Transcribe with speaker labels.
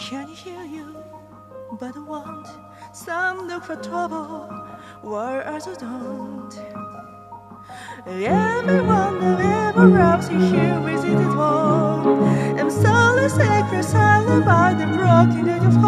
Speaker 1: can hear you, but I want some look for trouble where others don't. Everyone that ever rubs you here with it at all. I'm solely sacred, silent by the broken edge of